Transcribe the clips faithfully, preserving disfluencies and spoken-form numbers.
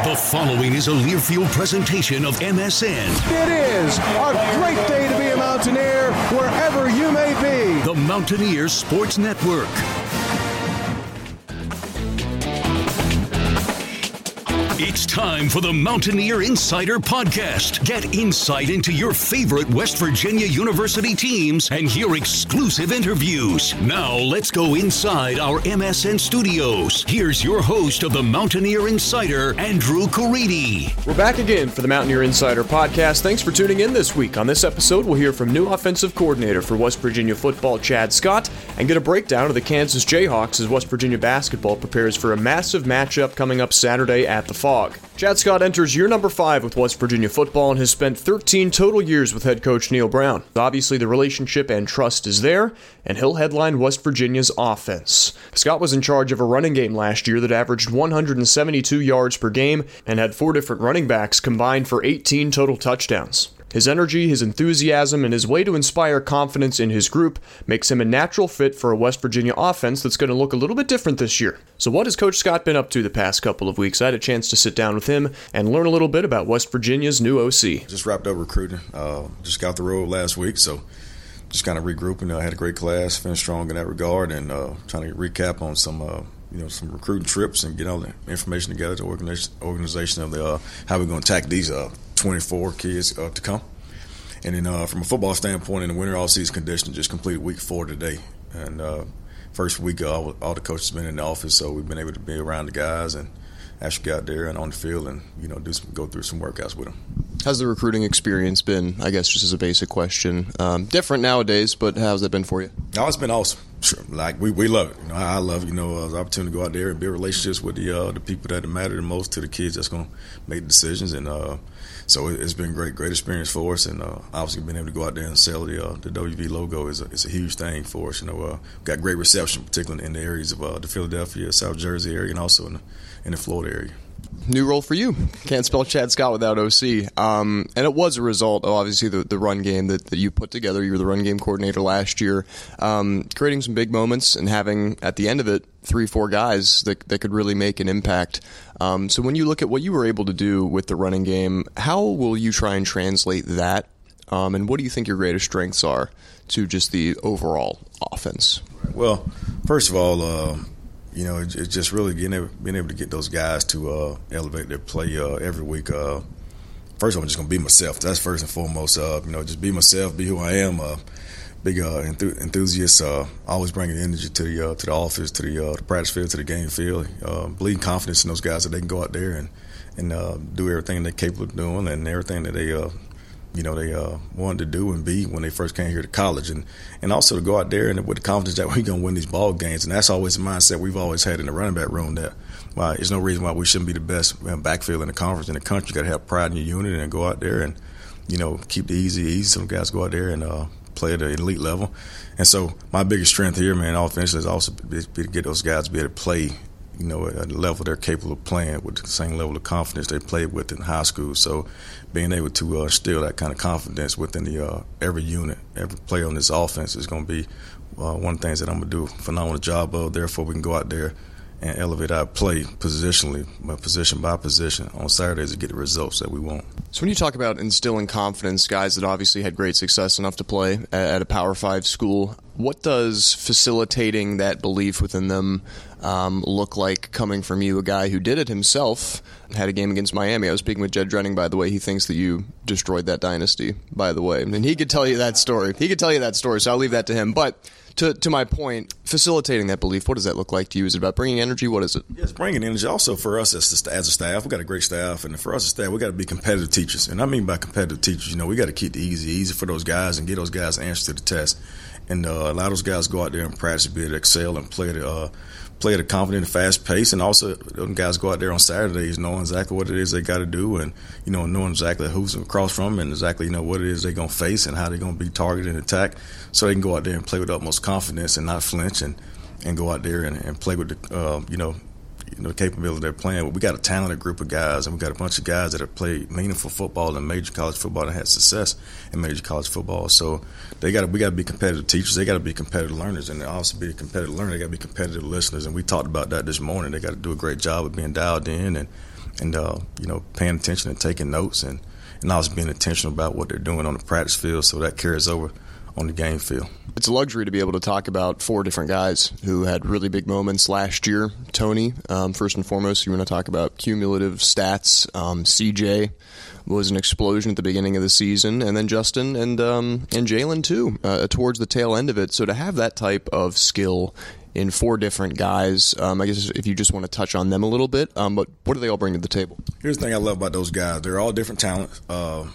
The following is a Learfield presentation of M S N. It is a great day to be a Mountaineer wherever you may be. The Mountaineers Sports Network. It's time for the Mountaineer Insider Podcast. Get insight into your favorite West Virginia University teams and hear exclusive interviews. Now let's go inside our M S N studios. Here's your host of the Mountaineer Insider, Andrew Caridi. We're back again for the Mountaineer Insider Podcast. Thanks for tuning in this week. On this episode, we'll hear from new offensive coordinator for West Virginia football, Chad Scott, and get a breakdown of the Kansas Jayhawks as West Virginia basketball prepares for a massive matchup coming up Saturday at the Fog. Chad Scott enters year number five with West Virginia football and has spent thirteen total years with head coach Neal Brown. Obviously, the relationship and trust is there, and he'll headline West Virginia's offense. Scott was in charge of a running game last year that averaged one hundred seventy-two yards per game and had four different running backs combined for eighteen total touchdowns. His energy, his enthusiasm, and his way to inspire confidence in his group makes him a natural fit for a West Virginia offense that's going to look a little bit different this year. So what has Coach Scott been up to the past couple of weeks? I had a chance to sit down with him and learn a little bit about West Virginia's new O C. Just wrapped up recruiting. Uh, just got the road last week, so just kind of regrouping. I had a great class, finished strong in that regard, and uh, trying to recap on some uh, you know, some recruiting trips and get all the information together to organization, organization of the uh, how we're going to attack these uh, twenty-four kids uh, to come. And then uh, from a football standpoint, in the winter all-season condition, just completed week four today. And uh, first week, uh, all, all the coaches been in the office, so we've been able to be around the guys and actually get out there and on the field and, you know, do some, go through some workouts with them. How's the recruiting experience been, I guess, just as a basic question? Um, different nowadays, but how's it been for you? Oh, it's been awesome. Sure. Like, we, we love it. You know, I love it. You know, uh, the opportunity to go out there and build relationships with the uh, the people that matter the most to the kids that's going to make the decisions. And uh, so it, it's been great, great experience for us. And uh, obviously being able to go out there and sell the uh, the W V logo is a, is a huge thing for us. You know, uh, got great reception, particularly in the areas of uh, the Philadelphia, South Jersey area, and also in the, in the Florida area. New role for you. Can't spell Chad Scott without O C. Um, and it was a result of, obviously, the, the run game that, that you put together. You were the run game coordinator last year, um, creating some big moments and having, at the end of it, three, four guys that, that could really make an impact. Um, so when you look at what you were able to do with the running game, how will you try and translate that? Um, and what do you think your greatest strengths are to just the overall offense? Well, first of all, uh, you know, it's it just really being able, being able to get those guys to uh, elevate their play uh, every week. Uh, first of all, I'm just going to be myself. That's first and foremost. Uh, you know, just be myself, be who I am. Uh, big uh, enth- enthusiast, uh, always bringing energy to the uh, to the office, to the, uh, the practice field, to the game field. Uh, bleeding confidence in those guys that they can go out there and, and uh, do everything they're capable of doing and everything that they uh, you know, they uh, wanted to do and be when they first came here to college. And, and also to go out there and with the confidence that we're going to win these ball games. And that's always the mindset we've always had in the running back room, that well, there's no reason why we shouldn't be the best backfield in the conference in the country. You got to have pride in your unit and go out there and, you know, keep the easy easy. Some guys go out there and uh, play at the elite level. And so my biggest strength here, man, offensively, is also be, be to get those guys to be able to play, you know, at the level they're capable of playing with the same level of confidence they played with in high school. So being able to uh, instill that kind of confidence within the uh, every unit, every player on this offense is going to be uh, one of the things that I'm going to do a phenomenal job of. Therefore, we can go out there and elevate our play positionally, position by position on Saturdays to get the results that we want. So when you talk about instilling confidence, guys that obviously had great success enough to play at a Power Five school, what does facilitating that belief within them um, look like coming from you, a guy who did it himself, had a game against Miami? I was speaking with Jed Drenning, by the way. He thinks that you destroyed that dynasty, by the way. And he could tell you that story. He could tell you that story, so I'll leave that to him. But to to my point, facilitating that belief, what does that look like to you? Is it about bringing energy? What is it? Yes, bringing energy. Also for us as a, as a staff, we got a great staff. And for us as a staff, we got to be competitive teachers. And I mean by competitive teachers, you know, we got to keep it easy, easy for those guys and get those guys answers to the test. And uh, allow those guys to go out there and practice, be able to excel and play at a, uh, play at a confident and fast pace. And also, those guys go out there on Saturdays knowing exactly what it is they got to do and, you know, knowing exactly who's across from them and exactly, you know, what it is they're going to face and how they're going to be targeted and attacked, so they can go out there and play with utmost confidence and not flinch and, and go out there and, and play with the, uh, you know, you know, the capability they're playing. But we got a talented group of guys, and we got a bunch of guys that have played meaningful football in major college football and had success in major college football. So they got to, we got to be competitive teachers. They got to be competitive learners, and they also be a competitive learner. They got to be competitive listeners, and we talked about that this morning. They got to do a great job of being dialed in and and uh, you know, paying attention and taking notes, and, and also being intentional about what they're doing on the practice field, so that carries over on the game field. It's a luxury to be able to talk about four different guys who had really big moments last year. Tony, um, first and foremost, you want to talk about cumulative stats. Um, C J was an explosion at the beginning of the season, and then Justin and um, and Jalen too, uh, towards the tail end of it. So to have that type of skill in four different guys, um, I guess if you just want to touch on them a little bit, um, but what do they all bring to the table? Here's the thing I love about those guys. They're all different talents. Uh,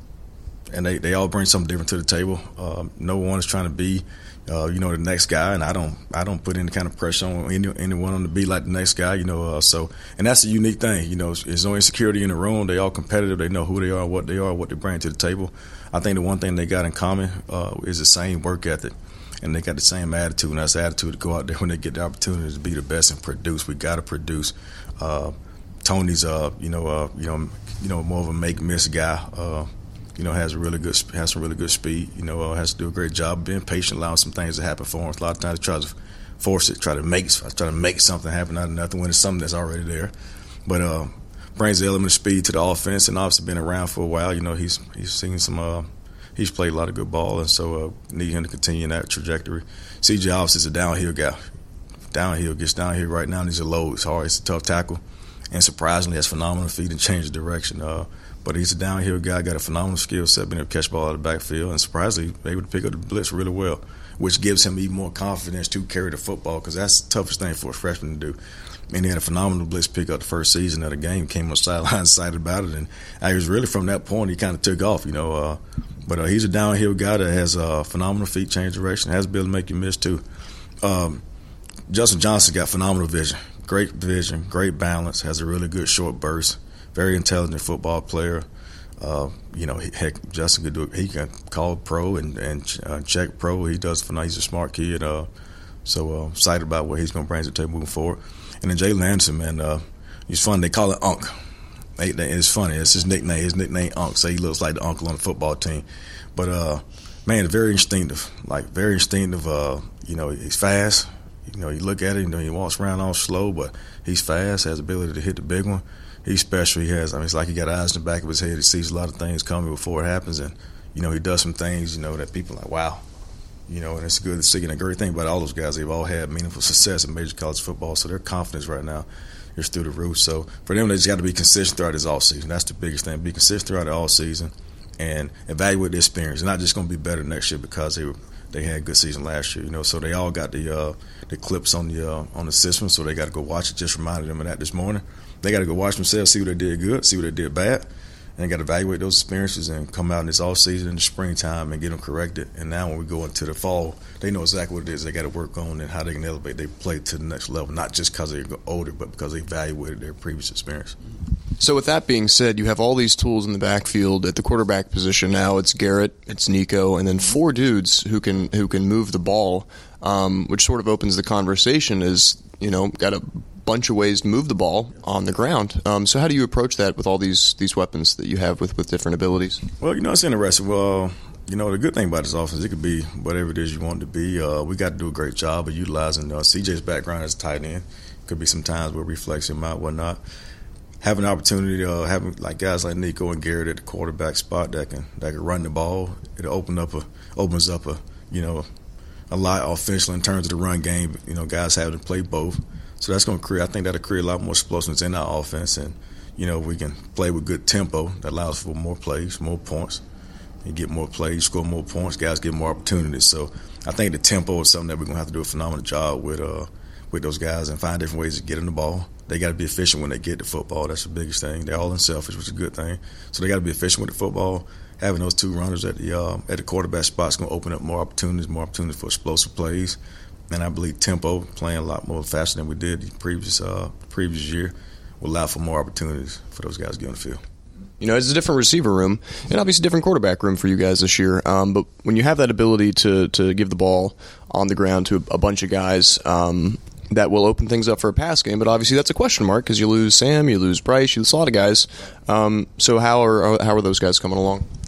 And they, they all bring something different to the table. Uh, no one is trying to be, uh, you know, the next guy, and I don't I don't put any kind of pressure on any, anyone to be like the next guy, you know. Uh, so, and that's a unique thing, you know. There's no insecurity in the room. They all competitive. They know who they are, what they are, what they bring to the table. I think the one thing they got in common uh, is the same work ethic, and they got the same attitude. And that's the attitude to go out there when they get the opportunity to be the best and produce. We got to produce. Uh, Tony's, uh, you know, uh, you know, you know, more of a make-miss guy. Uh, You know, has a really good, has some really good speed. You know, uh, has to do a great job being patient, allowing some things to happen for him. A lot of times, he tries to force it, try to make, try to make something happen out of nothing when it's something that's already there. But uh, brings the element of speed to the offense, and obviously been around for a while. You know, he's he's seen some, uh, he's played a lot of good ball, and so uh, need him to continue in that trajectory. C J obviously is a downhill guy. Downhill gets downhill right now, and he's a low. It's hard. It's a tough tackle, and surprisingly, has phenomenal feet and change of direction. Uh, But he's a downhill guy, got a phenomenal skill set, being able to catch ball out of the backfield, and surprisingly, able to pick up the blitz really well, which gives him even more confidence to carry the football, because that's the toughest thing for a freshman to do. I mean, he had a phenomenal blitz pickup the first season of the game, came on the sideline excited about it, and I was really from that point he kind of took off, you know. Uh, but uh, he's a downhill guy that has a uh, phenomenal feet, change direction, has the ability to make you miss too. Um, Justin Johnson got phenomenal vision, great vision, great balance, has a really good short burst. Very intelligent football player. Uh, you know, he, heck, Justin could do it. He can call pro and, and uh, check pro. He does. He's a smart kid. Uh, so uh, excited about what he's going to bring to the table moving forward. And then Jalen Anderson, man, uh, he's fun. They call it Unc. They, they, it's funny. It's his nickname. His nickname Unc. So he looks like the uncle on the football team. But uh, man, very instinctive. Like very instinctive. Uh, you know, he's fast. You know, you look at him. You know, he walks around all slow, but he's fast. Has the ability to hit the big one. He's special. He has, I mean, it's like he got eyes in the back of his head. He sees a lot of things coming before it happens. And, you know, he does some things, you know, that people are like, wow. You know, and it's good to see. And the great thing about all those guys, they've all had meaningful success in major college football. So their confidence right now is through the roof. So for them, they just got to be consistent throughout this offseason. That's the biggest thing. Be consistent throughout the offseason and evaluate the experience. They're not just going to be better next year because they were, they had a good season last year. You know, so they all got the uh, the clips on the uh, on the system. So they got to go watch it. Just reminded them of that this morning. They got to go watch themselves, see what they did good, see what they did bad, and got to evaluate those experiences and come out in this off season in the springtime and get them corrected. And now when we go into the fall, they know exactly what it is they got to work on and how they can elevate their play to the next level, not just because they're older, but because they evaluated their previous experience. So with that being said, you have all these tools in the backfield at the quarterback position now. It's Garrett, it's Nico, and then four dudes who can who can move the ball, um, which sort of opens the conversation is, you know, got a bunch of ways to move the ball on the ground. Um, so how do you approach that with all these these weapons that you have with, with different abilities? Well, you know, it's interesting. Well, you know, the good thing about this offense, it could be whatever it is you want it to be. Uh, we got to do a great job of utilizing uh, C J's background as a tight end. Could be some times where we flex him out, whatnot. Having an opportunity to uh, having like guys like Nico and Garrett at the quarterback spot that can that can run the ball, it open up a opens up a you know a lot offensively in terms of the run game. You know, guys having to play both. So that's going to create, I think that'll create a lot more explosiveness in our offense. And, you know, we can play with good tempo that allows for more plays, more points. You get more plays, score more points, guys get more opportunities. So I think the tempo is something that we're going to have to do a phenomenal job with uh, with those guys and find different ways to get in the ball. They got to be efficient when they get the football. That's the biggest thing. They're all unselfish, which is a good thing. So they got to be efficient with the football. Having those two runners at the uh, at the quarterback spot is going to open up more opportunities, more opportunities for explosive plays. And I believe tempo, playing a lot more faster than we did the previous uh, previous year, will allow for more opportunities for those guys to get on the field. You know, it's a different receiver room and obviously a different quarterback room for you guys this year. Um, but when you have that ability to to give the ball on the ground to a, a bunch of guys, um, that will open things up for a pass game. But obviously that's a question mark because you lose Sam, you lose Bryce, you lose a lot of guys. Um, so how are how are those guys coming along?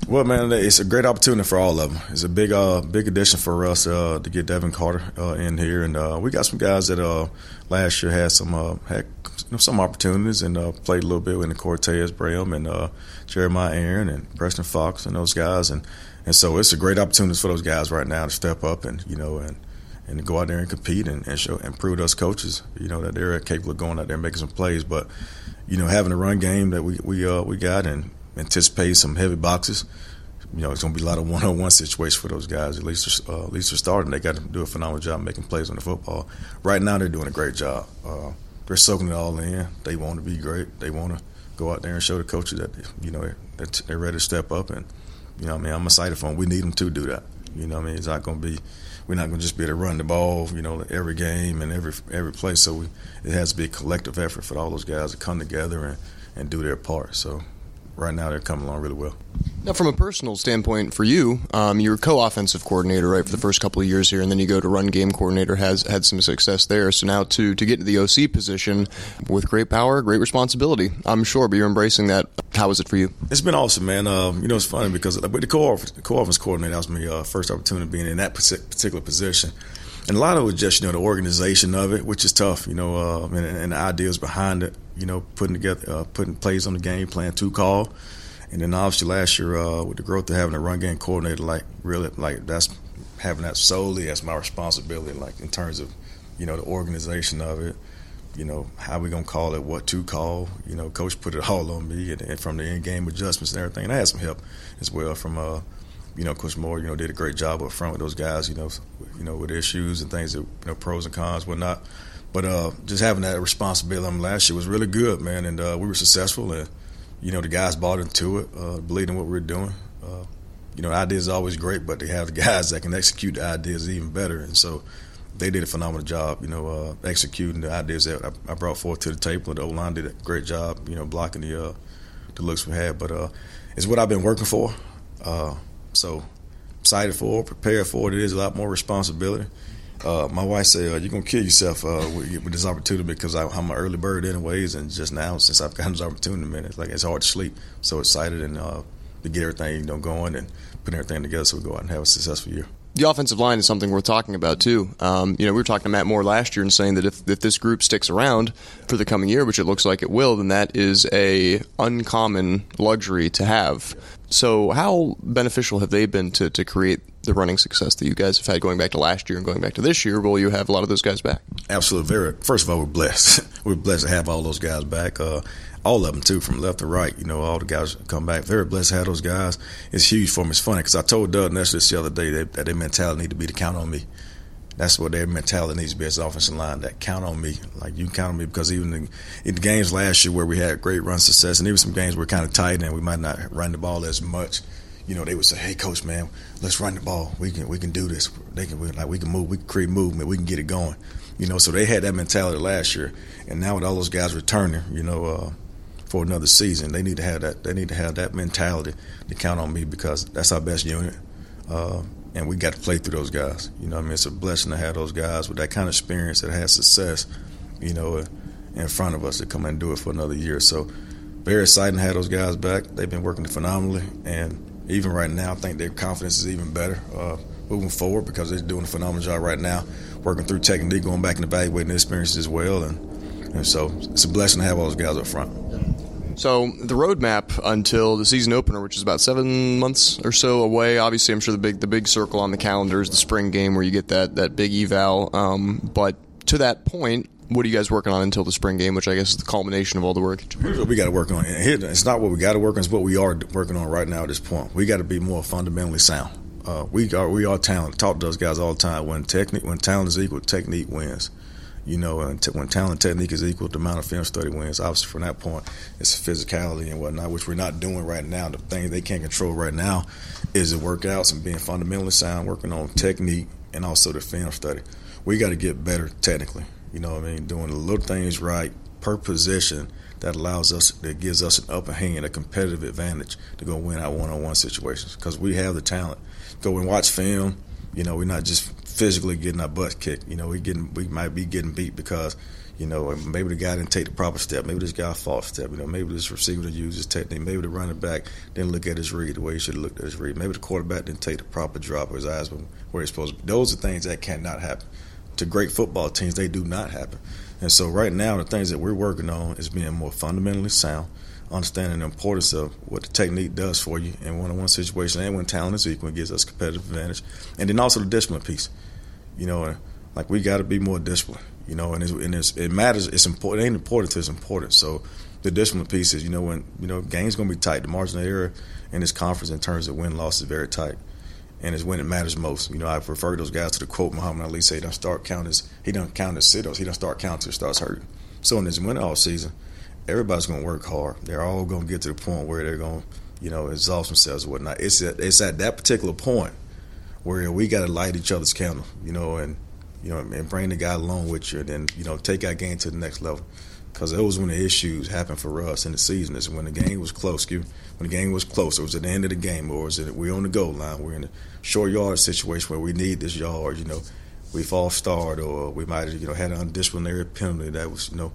Well, man, it's a great opportunity for all of them. It's a big, uh, big addition for us uh, to get Devin Carter uh, in here, and uh, we got some guys that uh, last year had some uh, had you know, some opportunities and uh, played a little bit with the Cortez Bram and uh, Jeremiah Aaron and Preston Fox and those guys, and and so it's a great opportunity for those guys right now to step up and you know and. and to go out there and compete and, and show and prove to us coaches, you know, that they're capable of going out there and making some plays. But, you know, having a run game that we we uh, we got and anticipate some heavy boxes, you know, it's going to be a lot of one-on-one situations for those guys. At least, uh, at least they're starting. They got to do a phenomenal job making plays on the football. Right now, they're doing a great job. Uh, they're soaking it all in. They want to be great. They want to go out there and show the coaches that, you know, they're, they're ready to step up. And, you know, I mean, I'm excited for them. We need them to do that. You know what I mean? It's not going to be – we're not going to just be able to run the ball, you know, every game and every every play. So we, it has to be a collective effort for all those guys to come together and, and do their part. So right now they're coming along really well. Now, from a personal standpoint for you, um, you were co-offensive coordinator, right, for the first couple of years here, and then you go to run game coordinator, has had some success there. So now to, to get to the O C position with great power, great responsibility, I'm sure, but you're embracing that. How was it for you? It's been awesome, man. Um, you know, it's funny because with the co-offense coordinator, that was my uh, first opportunity being in that particular position. And a lot of it was just, you know, the organization of it, which is tough, you know, uh, and, and the ideas behind it, you know, putting together, uh, putting plays on the game plan to call. And then obviously last year uh, with the growth of having a run game coordinator, like really, like that's having that solely as my responsibility, like in terms of, you know, the organization of it, you know, how we going to call it, what to call. You know, Coach put it all on me and, and from the in-game adjustments and everything. And I had some help as well from, uh, you know, Coach Moore, you know, did a great job up front with those guys, you know, you know, with issues and things, that, you know, pros and cons, whatnot. But uh, just having that responsibility on last year was really good, man, and uh, we were successful. And, you know, the guys bought into it, uh, believed in what we were doing. Uh, you know, ideas are always great, but they have the guys that can execute the ideas even better. And so they did a phenomenal job, you know, uh, executing the ideas that I, I brought forth to the table. The O-line did a great job, you know, blocking the uh, the looks we had. But uh, it's what I've been working for. Uh, so excited for it, prepared for it. It is a lot more responsibility. Uh, my wife said, uh, you're going to kill yourself uh, with, with this opportunity because I, I'm an early bird anyways, and just now since I've gotten this opportunity, man, it's like it's hard to sleep. So excited and uh, to get everything, you know, going and put everything together so we go out and have a successful year. The offensive line is something worth talking about, too. Um, you know, we were talking to Matt Moore last year and saying that if, if this group sticks around for the coming year, which it looks like it will, then that is a uncommon luxury to have. So how beneficial have they been to, to create the running success that you guys have had going back to last year and going back to this year? Will you have a lot of those guys back? Absolutely. Very. First of all, we're blessed. We're blessed to have all those guys back. Uh, all of them, too, from left to right. You know, all the guys come back. Very blessed to have those guys. It's huge for me. It's funny because I told Doug Ness this the other day that, that their mentality need to be to count on me. That's what their mentality needs to be as an offensive line, that count on me. Like, you can count on me because even in, in the games last year where we had great run success and even some games were kind of tight and we might not run the ball as much, you know, they would say, hey, Coach, man, let's run the ball. We can we can do this. They can we, like we can move. We can create movement. We can get it going. You know, so they had that mentality last year. And now with all those guys returning, you know, uh, for another season, they need to have that. They need to have that mentality to count on me because that's our best unit. Uh, and we got to play through those guys. You know what I mean? It's a blessing to have those guys with that kind of experience that has success, you know, in front of us to come and do it for another year. So very exciting to have those guys back. They've been working phenomenally. And even right now, I think their confidence is even better uh, moving forward because they're doing a phenomenal job right now, working through technique, going back and evaluating their experiences as well. And, and so it's a blessing to have all those guys up front. So the roadmap until the season opener, which is about seven months or so away, obviously I'm sure the big the big circle on the calendar is the spring game where you get that, that big eval. Um, but to that point, what are you guys working on until the spring game, which I guess is the culmination of all the work? Here's what we got to work on. It's not what we got to work on, it's what we are working on right now at this point. We got to be more fundamentally sound. Uh, we are we are talented. Talk to those guys all the time. When technique, when talent is equal, technique wins. You know, and t- when talent and technique is equal, the amount of film study wins. Obviously, from that point, it's physicality and whatnot, which we're not doing right now. The thing they can't control right now is the workouts and being fundamentally sound, working on technique and also the film study. We got to get better technically. You know what I mean? Doing the little things right per position that allows us, that gives us an upper hand, a competitive advantage to go win our one-on-one situations because we have the talent. Go and watch film. You know, we're not just physically getting our butt kicked. You know, we getting we might be getting beat because, You know, maybe the guy didn't take the proper step. Maybe this guy false step. You know, maybe this receiver didn't use his technique. Maybe the running back didn't look at his read the way he should have looked at his read. Maybe the quarterback didn't take the proper drop, or his eyes were where he's supposed to be. Those are things that cannot happen. To great football teams, they do not happen. And so right now, the things that we're working on is being more fundamentally sound, understanding the importance of what the technique does for you in one-on-one situations, and when talent is equal, it gives us competitive advantage. And then also the discipline piece. You know, like we got to be more disciplined. You know, and, it's, and it's, it matters. It's important. It ain't important till it's important. So the discipline piece is, you know, when you know games going to be tight. The margin of error in this conference in terms of win-loss is very tight, and it's when it matters most. You know, I prefer those guys to the quote Muhammad Ali say, "He don't start count as he don't count as sit-ups. He don't start counting till it starts hurting." So in this win-off season, everybody's going to work hard. They're all going to get to the point where they're going to, you know, exhaust themselves and whatnot. It's at, it's at that particular point where we got to light each other's candle, you know, and you know, and bring the guy along with you, and then, you know, take our game to the next level. Because it was when the issues happened for us in the season. Is when the game was close. When the game was close, it was at the end of the game, or was it we're on the goal line? We're in a short yard situation where we need this yard. You know, we false start, or we might have, you know, had an undisciplinary penalty that was, you know,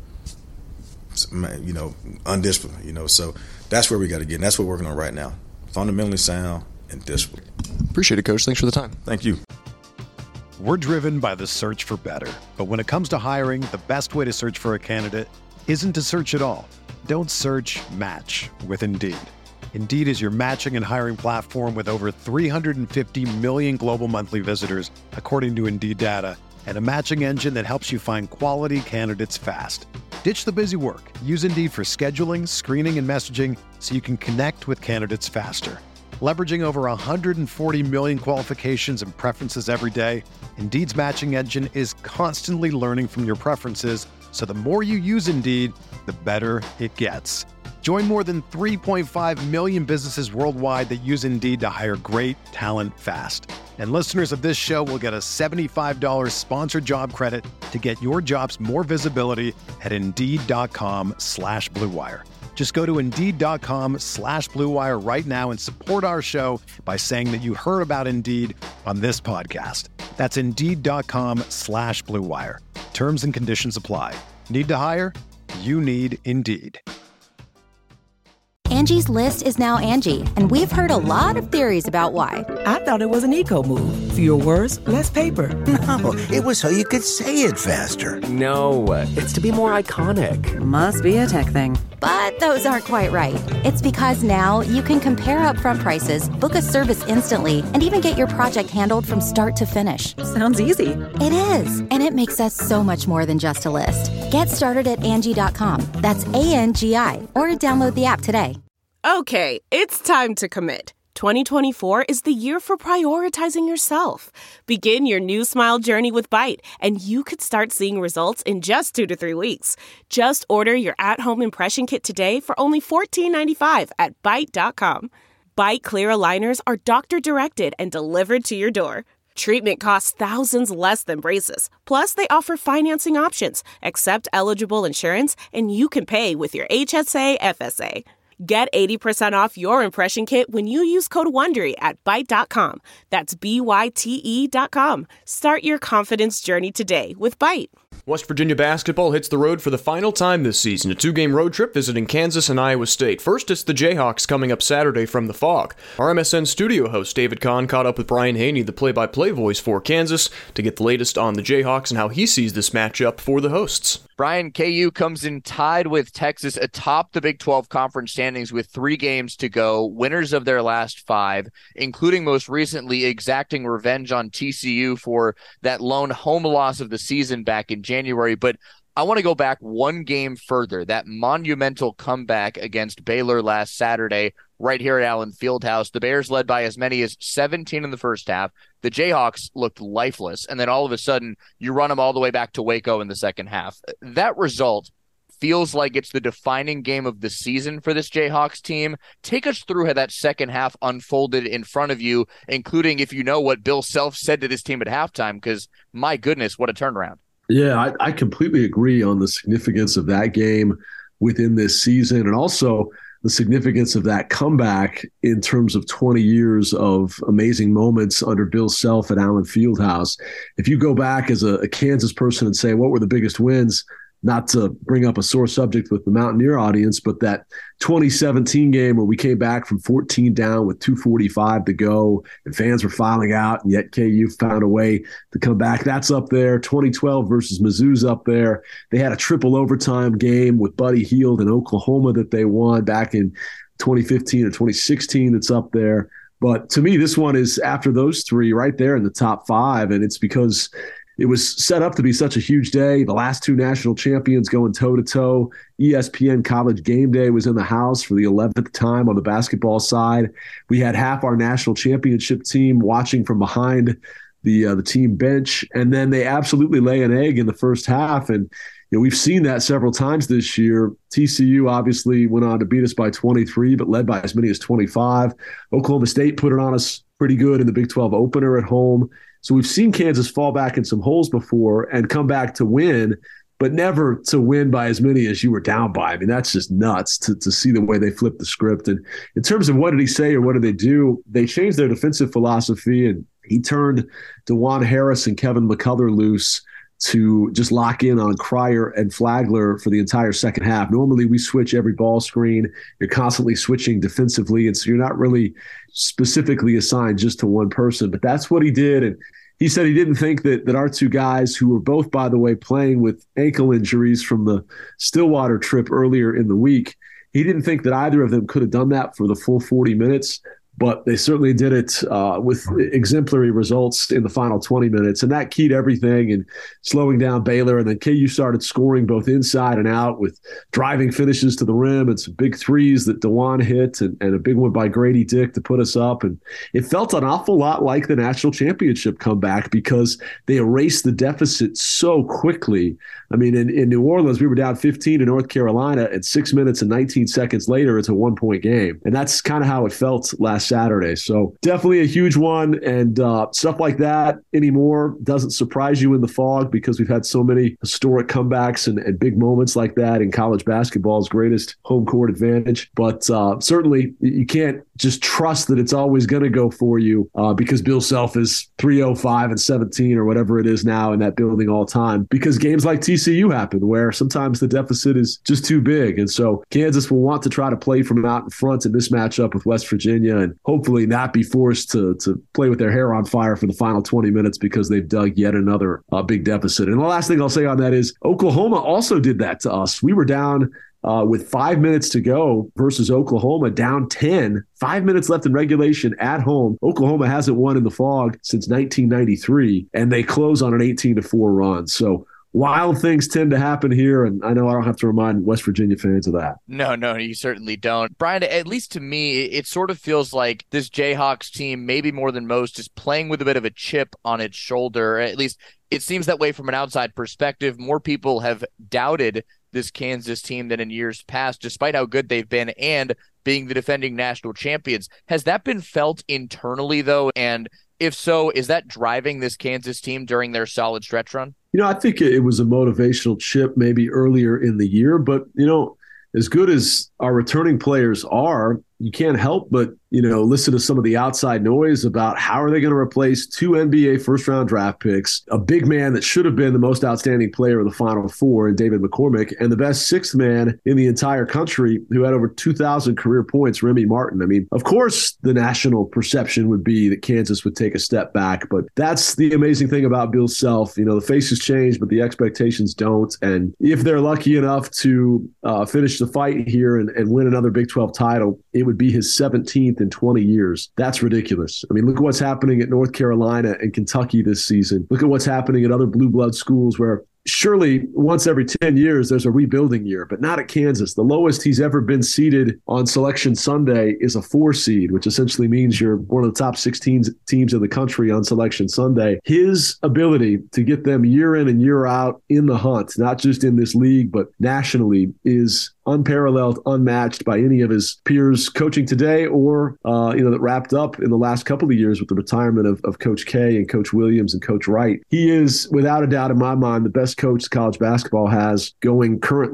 you know, undisciplined. You know, so that's where we got to get. And that's what we're working on right now. Fundamentally sound and discipline. Appreciate it, Coach. Thanks for the time. Thank you. We're driven by the search for better. But when it comes to hiring, the best way to search for a candidate isn't to search at all. Don't search, match with Indeed. Indeed is your matching and hiring platform with over three hundred fifty million global monthly visitors, according to Indeed data, and a matching engine that helps you find quality candidates fast. Ditch the busy work. Use Indeed for scheduling, screening, and messaging so you can connect with candidates faster. Leveraging over one hundred forty million qualifications and preferences every day, Indeed's matching engine is constantly learning from your preferences, so the more you use Indeed, the better it gets. Join more than three point five million businesses worldwide that use Indeed to hire great talent fast. And listeners of this show will get a seventy-five dollars sponsored job credit to get your jobs more visibility at Indeed.com slash Blue Wire. Just go to Indeed.com slash Blue Wire right now and support our show by saying that you heard about Indeed on this podcast. That's Indeed.com slash Blue Wire. Terms and conditions apply. Need to hire? You need Indeed. Angie's List is now Angie, and we've heard a lot of theories about why. I thought it was an eco move. Fewer words, less paper. No, it was so you could say it faster. No, it's to be more iconic. Must be a tech thing. But those aren't quite right. It's because now you can compare upfront prices, book a service instantly, and even get your project handled from start to finish. Sounds easy. It is, and it makes us so much more than just a list. Get started at Angie dot com. That's A N G I, or download the app today. Okay, it's time to commit. twenty twenty-four is the year for prioritizing yourself. Begin your new smile journey with Byte, and you could start seeing results in just two to three weeks. Just order your at-home impression kit today for only fourteen ninety-five at Byte dot com. Byte Clear aligners are doctor-directed and delivered to your door. Treatment costs thousands less than braces. Plus, they offer financing options, accept eligible insurance, and you can pay with your H S A F S A. Get eighty percent off your impression kit when you use code WONDERY at Byte dot com. That's B Y T E dot com. Start your confidence journey today with Byte. West Virginia basketball hits the road for the final time this season, a two-game road trip visiting Kansas and Iowa State. First, it's the Jayhawks coming up Saturday from the Phog. Our M S N studio host David Kahn caught up with Brian Haney, the play-by-play voice for Kansas, to get the latest on the Jayhawks and how he sees this matchup for the hosts. Brian, K U comes in tied with Texas atop the Big twelve conference standings with three games to go, winners of their last five, including most recently exacting revenge on T C U for that lone home loss of the season back in January. But I want to go back one game further, that monumental comeback against Baylor last Saturday right here at Allen Fieldhouse. The Bears led by as many as seventeen in the first half. The Jayhawks looked lifeless, and then all of a sudden you run them all the way back to Waco in the second half. That result feels like it's the defining game of the season for this Jayhawks team. Take us through how that second half unfolded in front of you, including if you know what Bill Self said to this team at halftime, because my goodness, what a turnaround. Yeah, I, I completely agree on the significance of that game within this season, and also the significance of that comeback in terms of twenty years of amazing moments under Bill Self at Allen Fieldhouse. If you go back as a, a Kansas person and say, what were the biggest wins? not to bring up a sore subject with the Mountaineer audience, but that twenty seventeen game where we came back from fourteen down with two forty-five to go and fans were filing out, and yet K U found a way to come back. That's up there. twenty twelve versus Mizzou's up there. They had a triple overtime game with Buddy Hield in Oklahoma that they won back in twenty fifteen or twenty sixteen that's up there. But to me, this one is after those three right there in the top five, and it's because it was set up to be such a huge day. The last two national champions going toe-to-toe. E S P N College Game Day was in the house for the eleventh time on the basketball side. We had half our national championship team watching from behind the uh, the team bench, and then they absolutely lay an egg in the first half. And you know, we've seen that several times this year. T C U obviously went on to beat us by twenty-three, but led by as many as twenty-five. Oklahoma State put it on us pretty good in the Big twelve opener at home. So we've seen Kansas fall back in some holes before and come back to win, but never to win by as many as you were down by. I mean, that's just nuts to, to see the way they flipped the script. And in terms of what did he say or what did they do, they changed their defensive philosophy, and he turned DeJuan Harris and Kevin McCullough loose to just lock in on Cryer and Flagler for the entire second half. Normally we switch every ball screen. You're constantly switching defensively, and so you're not really specifically assigned just to one person. But that's what he did, and he said he didn't think that that our two guys, who were both, by the way, playing with ankle injuries from the Stillwater trip earlier in the week, he didn't think that either of them could have done that for the full forty minutes. But they certainly did it uh, with exemplary results in the final twenty minutes, and that keyed everything and slowing down Baylor. And then K U started scoring both inside and out with driving finishes to the rim and some big threes that DeJuan hit, and, and a big one by Grady Dick to put us up. And it felt an awful lot like the national championship comeback because they erased the deficit so quickly. I mean, in, in New Orleans, we were down fifteen to North Carolina, and six minutes and nineteen seconds later, it's a one-point game. And that's kind of how it felt last Saturday. So definitely a huge one, and uh, stuff like that anymore doesn't surprise you in the fog because we've had so many historic comebacks and, and big moments like that in college basketball's greatest home court advantage. But uh, certainly you can't just trust that it's always going to go for you uh, because Bill Self is three oh five and seventeen or whatever it is now in that building all time, because games like T C U happen where sometimes the deficit is just too big. And so Kansas will want to try to play from out in front in this matchup with West Virginia and hopefully not be forced to to play with their hair on fire for the final twenty minutes because they've dug yet another uh, big deficit. And the last thing I'll say on that is Oklahoma also did that to us. We were down uh, with five minutes to go versus Oklahoma, down ten, five minutes left in regulation at home. Oklahoma hasn't won in the Fog since nineteen ninety-three, and they close on an eighteen to four run. So wild things tend to happen here, and I know I don't have to remind West Virginia fans of that. No, no, you certainly don't. Brian, at least to me, it sort of feels like this Jayhawks team, maybe more than most, is playing with a bit of a chip on its shoulder. At least it seems that way from an outside perspective. More people have doubted this Kansas team than in years past, despite how good they've been and being the defending national champions. Has that been felt internally, though? And if so, is that driving this Kansas team during their solid stretch run? You know, I think it was a motivational chip maybe earlier in the year, but, you know, as good as our returning players are, you can't help but, you know, listen to some of the outside noise about how are they going to replace two N B A first-round draft picks, a big man that should have been the most outstanding player of the Final Four in David McCormick, and the best sixth man in the entire country who had over two thousand career points, Remy Martin. I mean, of course, the national perception would be that Kansas would take a step back, but that's the amazing thing about Bill Self. You know, the faces change, but the expectations don't. And if they're lucky enough to uh, finish the fight here and, and win another Big twelve title, it would be his seventeenth in twenty years. That's ridiculous. I mean, look at what's happening at North Carolina and Kentucky this season. Look at what's happening at other blue blood schools where surely once every ten years there's a rebuilding year, but not at Kansas. The lowest he's ever been seeded on Selection Sunday is a four seed, which essentially means you're one of the top sixteen teams in the country on Selection Sunday. His ability to get them year in and year out in the hunt, not just in this league, but nationally, is unparalleled, unmatched by any of his peers coaching today or, uh, you know, that wrapped up in the last couple of years with the retirement of, of Coach K and Coach Williams and Coach Wright. He is, without a doubt in my mind, the best coach college basketball has going currently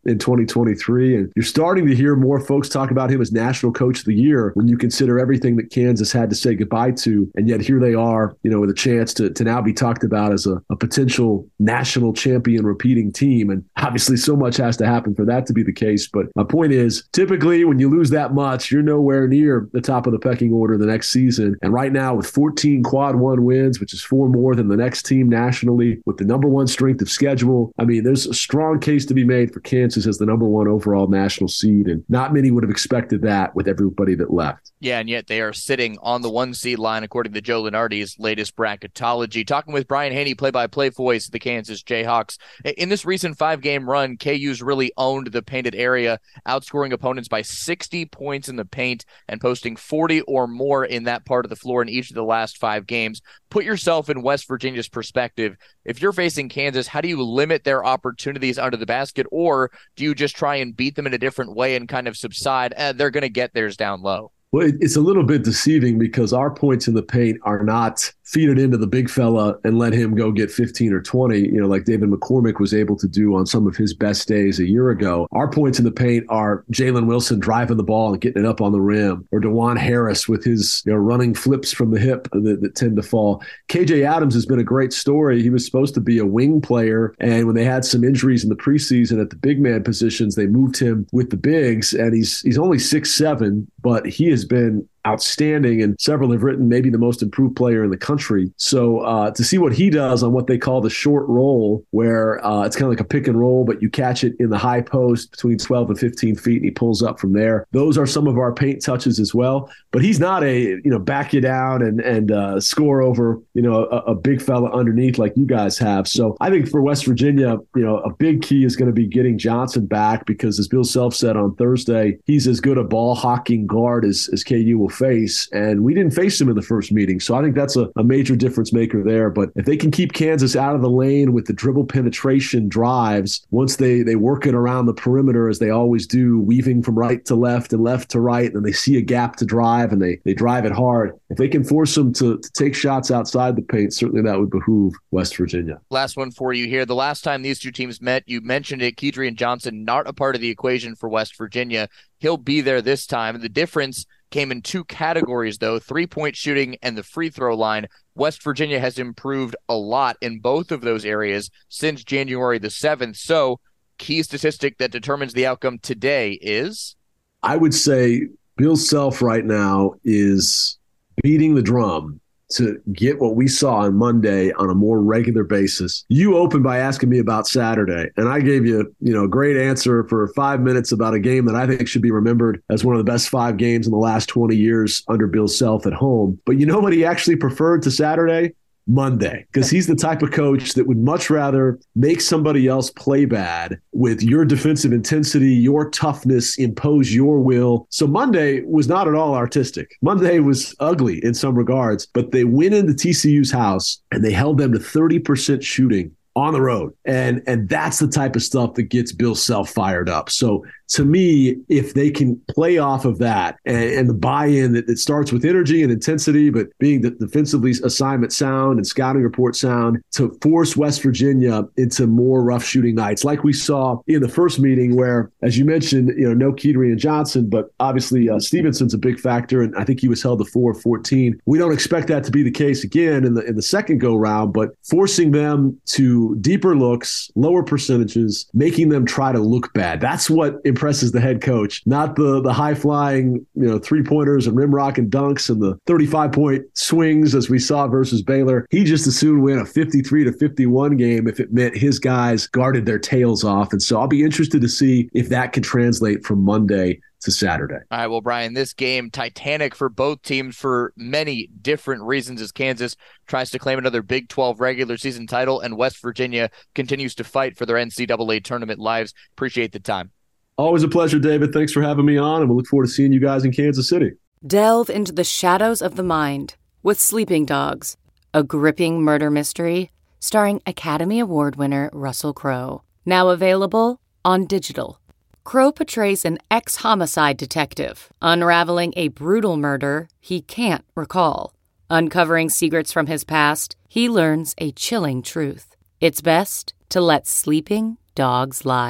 in twenty twenty-three. And you're starting to hear more folks talk about him as National Coach of the Year when you consider everything that Kansas had to say goodbye to. And yet here they are, you know, with a chance to, to now be talked about as a, a potential national champion repeating team. And obviously so much has to happen for that to be the case. But my point is, typically when you lose that much, you're nowhere near the top of the pecking order the next season. And right now with fourteen quad one wins, which is four more than the next team nationally, with the number one strength of schedule, I mean, there's a strong case to be made for Kansas as the number one overall national seed. And not many would have expected that with everybody that left. Yeah, and yet they are sitting on the one seed line according to Joe Lunardi's latest bracketology. Talking with Brian Haney, play-by-play voice of the Kansas Jayhawks. In this recent five-game run, K U's really owned the painted area, outscoring opponents by sixty points in the paint and posting forty or more in that part of the floor in each of the last five games. Put yourself in West Virginia's perspective. If you're facing Kansas, how do you limit their opportunities under the basket, or do you just try and beat them in a different way and kind of subside? Eh, they're going to get theirs down low. Well, it's a little bit deceiving because our points in the paint are not feed it into the big fella and let him go get fifteen or twenty, you know, like David McCormick was able to do on some of his best days a year ago. Our points in the paint are Jalen Wilson driving the ball and getting it up on the rim, or DeJuan Harris with his, you know, running flips from the hip that, that tend to fall. K J Adams has been a great story. He was supposed to be a wing player, and when they had some injuries in the preseason at the big man positions, they moved him with the bigs, and he's he's only six seven, but he has been outstanding, and several have written maybe the most improved player in the country. So uh, to see what he does on what they call the short roll, where uh, it's kind of like a pick and roll, but you catch it in the high post between twelve and fifteen feet, and he pulls up from there. Those are some of our paint touches as well. But he's not a, you know, back you down and and uh, score over, you know, a, a big fella underneath like you guys have. So I think for West Virginia, you know, a big key is going to be getting Johnson back, because as Bill Self said on Thursday, he's as good a ball hawking guard as, as K U will face, and we didn't face him in the first meeting. So I think that's a, a major difference maker there. But if they can keep Kansas out of the lane with the dribble penetration drives, once they, they work it around the perimeter as they always do, weaving from right to left and left to right, and then they see a gap to drive and they, they drive it hard. If they can force them to, to take shots outside the paint, certainly that would behoove West Virginia. Last one for you here. The last time these two teams met, you mentioned it, Kedrian Johnson, not a part of the equation for West Virginia. He'll be there this time. The difference came in two categories, though, three-point shooting and the free throw line. West Virginia has improved a lot in both of those areas since January the seventh. So, key statistic that determines the outcome today is? I would say Bill Self right now is beating the drum to get what we saw on Monday on a more regular basis. You opened by asking me about Saturday, and I gave you, you know, a great answer for five minutes about a game that I think should be remembered as one of the best five games in the last twenty years under Bill Self at home. But you know what he actually preferred to Saturday? Monday, because he's the type of coach that would much rather make somebody else play bad with your defensive intensity, your toughness, impose your will. So Monday was not at all artistic. Monday was ugly in some regards, but they went into T C U's house and they held them to thirty percent shooting on the road. And and that's the type of stuff that gets Bill Self fired up. So to me, if they can play off of that and, and the buy-in that it starts with energy and intensity, but being the defensively assignment sound and scouting report sound, to force West Virginia into more rough shooting nights, like we saw in the first meeting where, as you mentioned, you know, no Kedrian Johnson, but obviously uh, Stevenson's a big factor, and I think he was held to four of fourteen. We don't expect that to be the case again in the in the second go-round, but forcing them to deeper looks, lower percentages, making them try to look bad. That's what impresses the head coach, not the the high-flying, you know, three-pointers and rim rock and dunks and the thirty-five point swings as we saw versus Baylor. He just as soon win a fifty-three to fifty-one game if it meant his guys guarded their tails off. And so I'll be interested to see if that can translate from Monday to Saturday. All right, well, Brian, this game, titanic for both teams for many different reasons, as Kansas tries to claim another Big twelve regular season title and West Virginia continues to fight for their N C double A tournament lives. Appreciate the time. Always a pleasure, David. Thanks for having me on, and we'll look forward to seeing you guys in Kansas City. Delve into the shadows of the mind with Sleeping Dogs, a gripping murder mystery starring Academy Award winner Russell Crowe. Now available on digital. Crowe portrays an ex-homicide detective unraveling a brutal murder he can't recall. Uncovering secrets from his past, he learns a chilling truth. It's best to let sleeping dogs lie.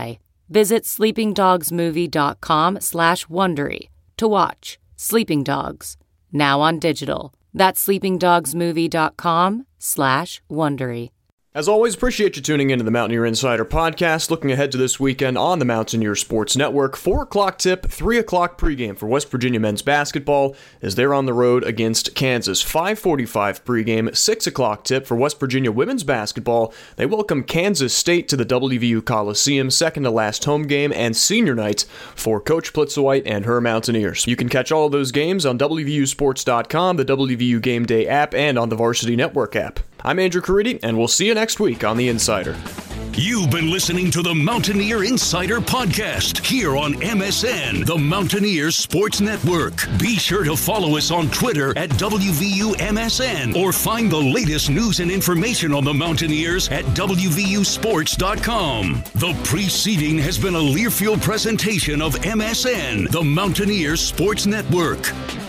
Visit sleepingdogsmovie.com slash Wondery to watch Sleeping Dogs, now on digital. That's sleepingdogsmovie.com slash Wondery. As always, appreciate you tuning into the Mountaineer Insider Podcast. Looking ahead to this weekend on the Mountaineer Sports Network, four o'clock tip, three o'clock pregame for West Virginia men's basketball as they're on the road against Kansas. five forty-five pregame, six o'clock tip for West Virginia women's basketball. They welcome Kansas State to the W V U Coliseum, second to last home game and senior night for Coach Plitzuweit and her Mountaineers. You can catch all of those games on W V U sports dot com, the W V U Game Day app, and on the Varsity Network app. I'm Andrew Caridi, and we'll see you next week on The Insider. You've been listening to the Mountaineer Insider Podcast here on M S N, the Mountaineer Sports Network. Be sure to follow us on Twitter at W V U M S N or find the latest news and information on the Mountaineers at W V U sports dot com. The preceding has been a Learfield presentation of M S N, the Mountaineer Sports Network.